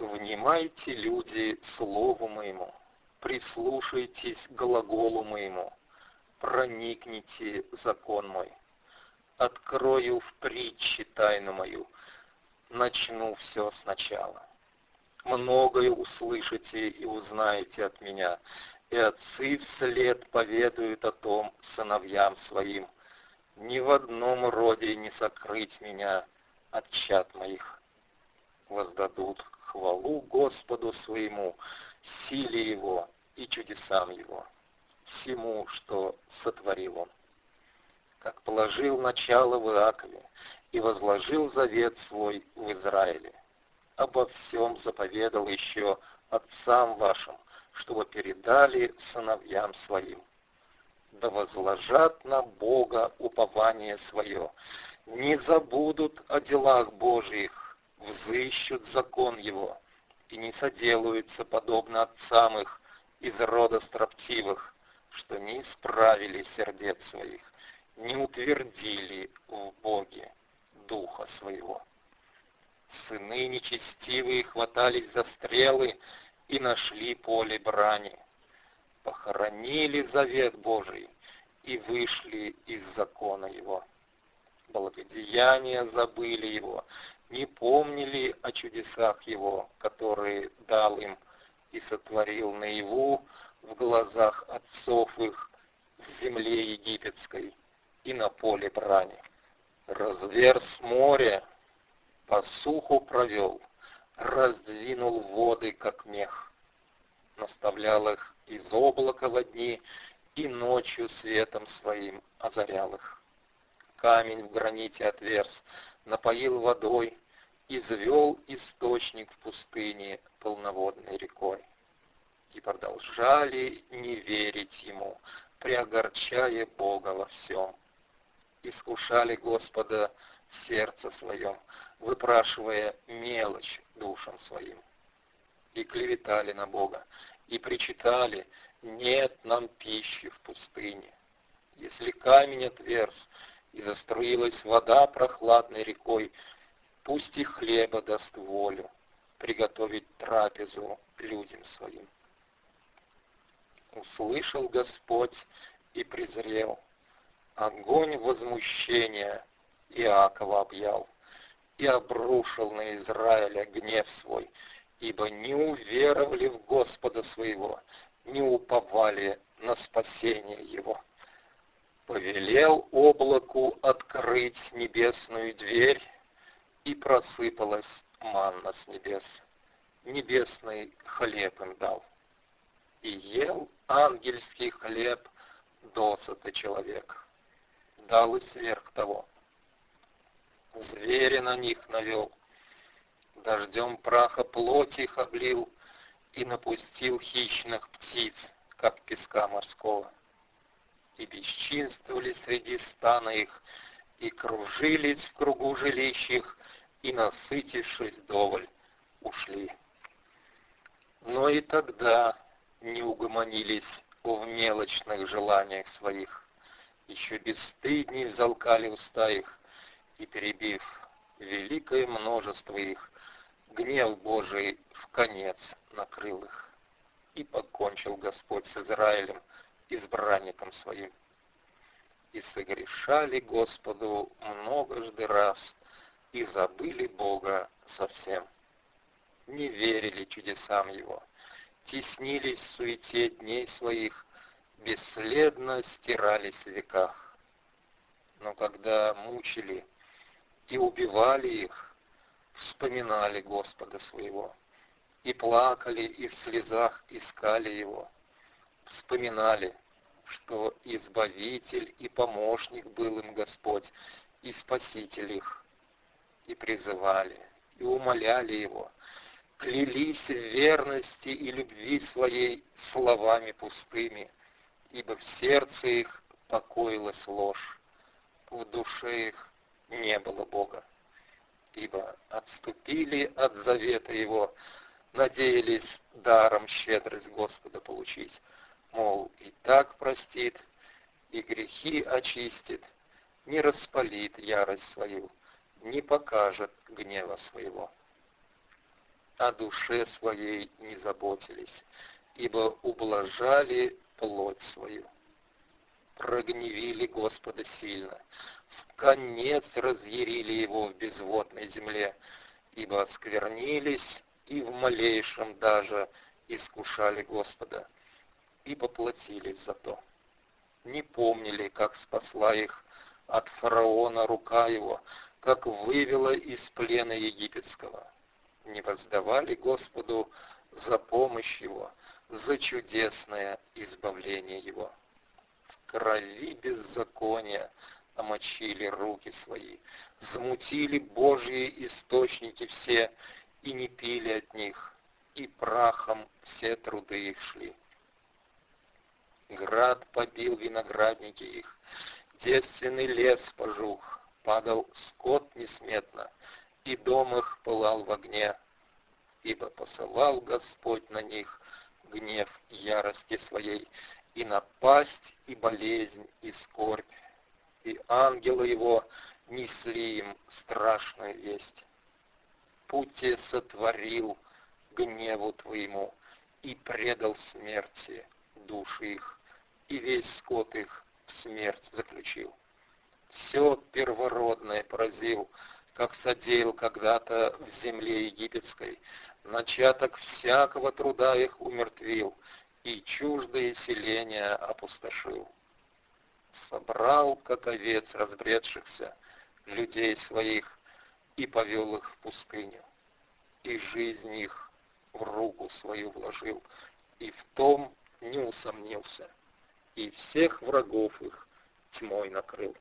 Внимайте, люди, слову моему, прислушайтесь к глаголу моему, проникните закон мой. Открою в притче тайну мою, начну все сначала. Многое услышите и узнаете от меня, и отцы вслед поведают о том сыновьям своим. Ни в одном роде не сокрыть меня от чад моих. Воздадут хвалу Господу своему, силе Его и чудесам Его, всему, что сотворил Он. Как положил начало в Иакове и возложил завет свой в Израиле. Обо всем заповедал еще отцам вашим, чтобы передали сыновьям своим. Да возложат на Бога упование свое, не забудут о делах Божиих, взыщут закон Его, и не соделаются подобно отцам их из рода строптивых, что не исправили сердец своих, не утвердили в Боге духа своего. Сыны нечестивые хватались за стрелы и нашли поле брани. Похоронили завет Божий и вышли из закона Его. Благодеяния забыли Его, не помнили о чудесах Его, которые дал им и сотворил наяву в глазах отцов их в земле египетской и на поле брани. Разверз море, по суху провел, раздвинул воды, как мех. Наставлял их из облака во дни и ночью светом своим озарял их. Камень в граните отверз, напоил водой, извел источник в пустыне полноводной рекой. И продолжали не верить Ему, преогорчая Бога во всем. Искушали Господа в сердце своем, выпрашивая мелочь душам своим. И клеветали на Бога, и причитали: нет нам пищи в пустыне. Если камень отверз, и заструилась вода прохладной рекой, пусть и хлеба даст волю приготовить трапезу людям своим. Услышал Господь и презрел, огонь возмущения Иакова объял, и обрушил на Израиля гнев свой, ибо не уверовали в Господа своего, не уповали на спасение Его. Повелел облаку открыть небесную дверь, и просыпалась манна с небес. Небесный хлеб им дал. И ел ангельский хлеб досыта человек. Дал и сверх того. Зверя на них навел, дождем праха плоть их облил и напустил хищных птиц, как песка морского. И бесчинствовали среди стана их, и кружились в кругу жилищ их, и, насытившись вдоволь, ушли. Но и тогда не угомонились в мелочных желаниях своих, еще бесстыдней взалкали уста их, и, перебив великое множество их, гнев Божий вконец накрыл их. И покончил Господь с Израилем, избранником своим. И согрешали Господу многожды раз, и забыли Бога совсем. Не верили чудесам Его, теснились в суете дней своих, бесследно стирались в веках. Но когда мучили и убивали их, вспоминали Господа своего, и плакали, и в слезах искали Его, вспоминали, что Избавитель и Помощник был им Господь, и Спаситель их, и призывали, и умоляли Его, клялись в верности и любви своей словами пустыми, ибо в сердце их покоилась ложь, в душе их не было Бога, ибо отступили от завета Его, надеялись даром щедрость Господа получить, мол, и так простит, и грехи очистит, не распалит ярость свою, не покажет гнева своего. о душе своей не заботились, ибо ублажали плоть свою. Прогневили Господа сильно, в конец разъярили его в безводной земле, ибо осквернились и в малейшем даже искушали Господа, и поплатились за то. Не помнили, как спасла их от фараона рука его, как вывела из плена египетского. Не воздавали Господу за помощь его, за чудесное избавление его. В крови беззакония омочили руки свои, замутили Божьи источники все, и не пили от них, и прахом все труды их шли. Град побил виноградники их, девственный лес пожух, падал скот несметно, и дом их пылал в огне, ибо посылал Господь на них гнев ярости своей, и напасть, и болезнь, и скорбь, и ангелы его несли им страшную весть. Пути сотворил гневу твоему, и предал смерти души их, и весь скот их в смерть заключил. Все первородное поразил, как содеял когда-то в земле египетской, начаток всякого труда их умертвил, и чуждые селения опустошил. Собрал, как овец разбредшихся, людей своих, и повел их в пустыню, и жизнь их в руку свою вложил, и в том не усомнился, и всех врагов их тьмой накрыл.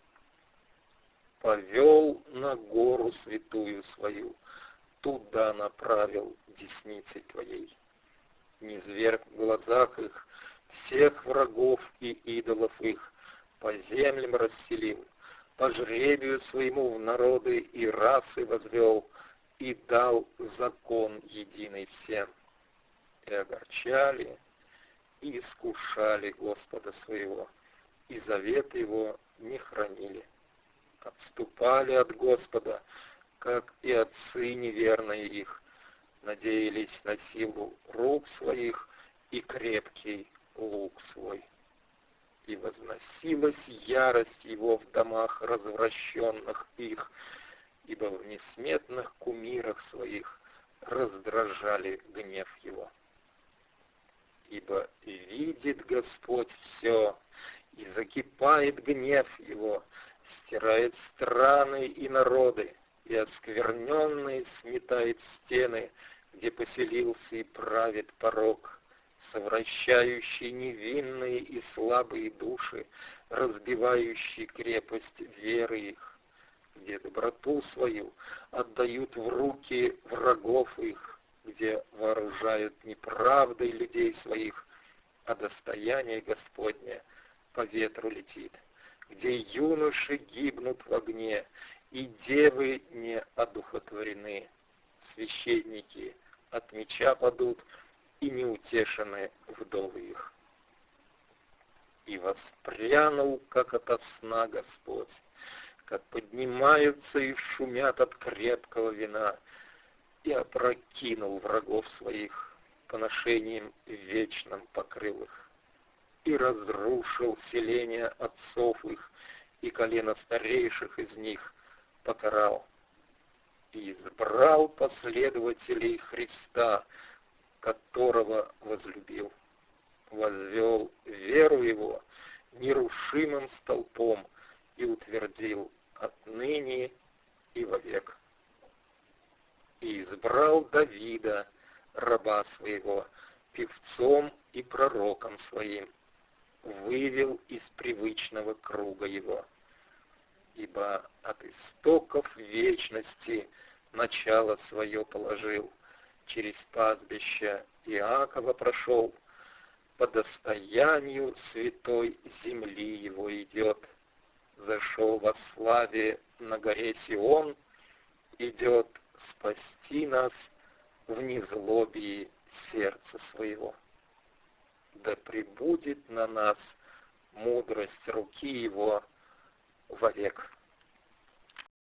Повел на гору святую свою, туда направил десницей твоей. Низверг в глазах их всех врагов и идолов их, по землям расселил, по жребию своему в народы и расы возвел, и дал закон единый всем. И огорчали, и искушали Господа своего, и завет его не хранили. Отступали от Господа, как и отцы неверные их, надеялись на силу рук своих и крепкий лук свой. И возносилась ярость его в домах развращенных их, ибо в несметных кумирах своих раздражали гнев его. Ибо видит Господь все, и закипает гнев его, стирает страны и народы, и оскверненный сметает стены, где поселился и правит порок, совращающий невинные и слабые души, разбивающий крепость веры их, где доброту свою отдают в руки врагов их, где вооружают неправдой людей своих, а достояние Господне по ветру летит, где юноши гибнут в огне, и девы не одухотворены, священники от меча падут, и неутешены вдовы их. И воспрянул, как ото сна Господь, как поднимаются и шумят от крепкого вина, и опрокинул врагов своих, поношением вечным покрыл их, и разрушил селения отцов их, и колено старейших из них покарал, и избрал последователей Христа, которого возлюбил, возвел веру его нерушимым столпом и утвердил отныне и вовек. И избрал Давида, раба своего, певцом и пророком своим, вывел из привычного круга его. Ибо от истоков вечности начало свое положил, через пастбище Иакова прошел, по достоянию святой земли его идет, зашел во славе на горе Сион, идет спасти нас в незлобии сердца своего. Да пребудет на нас мудрость руки его вовек.